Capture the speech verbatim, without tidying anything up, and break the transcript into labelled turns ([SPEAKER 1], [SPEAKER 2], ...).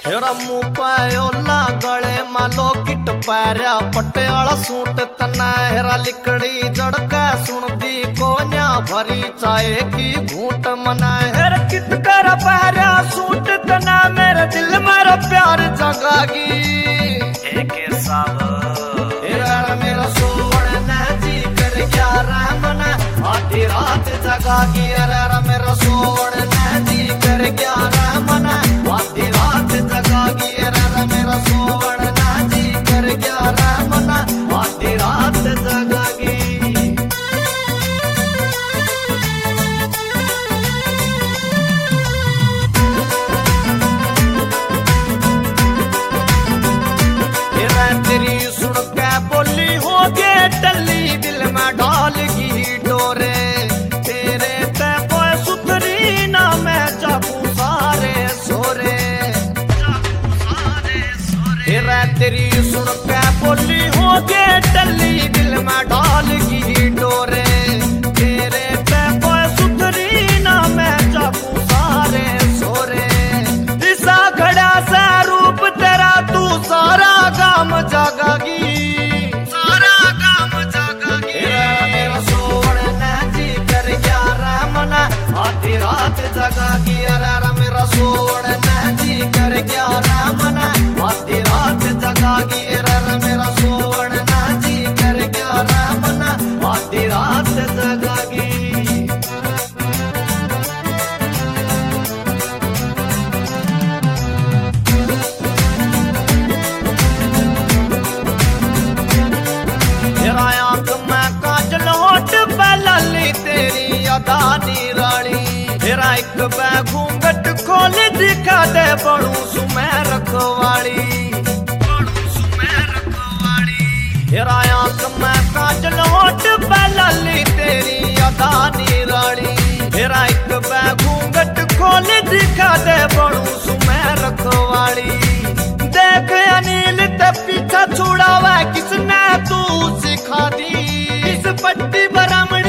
[SPEAKER 1] हेरा मुँह पायोला गले मालो किट पैरा पटियाला सूट तना हेरा लिकड़ी जड़का सुनदी कोन्या भरी चाय की घूट मनाए हेरा किट कर पैरा सूट तना मेरे दिल मेरा प्यार जगागी एक साब हेरा मेरा सोवड़ना जी कर ग्यारह मना आधी रात जगागी हेरा मेरा सोवड़ना जी कर ग्यारह मना आधी रात जगागी हेरा मेरा सोवड़ना जी कर ग्यारह मना आधी रात जगागी हेरा तेरी सुन के बोली हो गे टल्ली दिल में डाल की डोरे तेरे ते कोई सुथरी ना मैं जाबू सारे सोरे हेरा तेरी सुन के बोली हो गे टल्ली दिल में डाल की डोरे तेरे ते कोई सुथरी ना मैं जाबू सारे सोरे दिशा घड़ा सा रूप तेरा तू सारा काम जागागी सारा काम जागागी मेरा सोवड़ना जी कर ग्यारह मना आधी रात जगागी अरे मेरा सोवड़ना जी कर ग्यारह मना आधी रात जगागी अरे मेरा सोवड़ना जी कर ग्यारह मना आधी रात जगागी तेरी अदानी रानी हेरा एक बै घूंघट खोल दिखा दे बड़ू सुमै रखवाड़ी हेरा आंख में काजल होठ पलाली तेरी अदानी रानी हेरा एक बै घूंघट खोल दिखा दे बड़ू सुमै रखवाड़ी देख अनिल ते पीछा छुड़ावा किसने तू सिखा दी इस पट्टी बरामड़ी